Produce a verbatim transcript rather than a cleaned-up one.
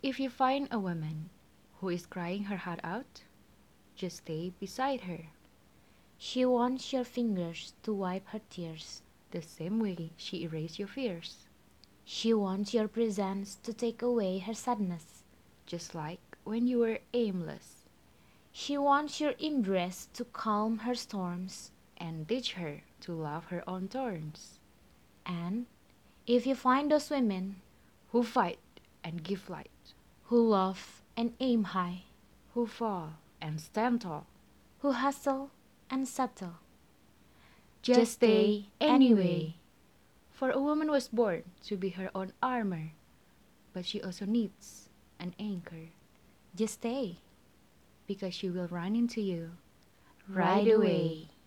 If you find a woman who is crying her heart out, just stay beside her, She wants your fingers to wipe her tears. the same way she erased your fears, She wants your presence to take away her sadness. just like when you were aimless, She wants your embrace to calm her storms. and teach her to love her own thorns, And if you find those women who fight and give light, who love and aim high, who fall and stand tall, who hustle and settle, just stay anyway. For a woman was born to be her own armor, but she also needs an anchor, just stay because she will run into you right away.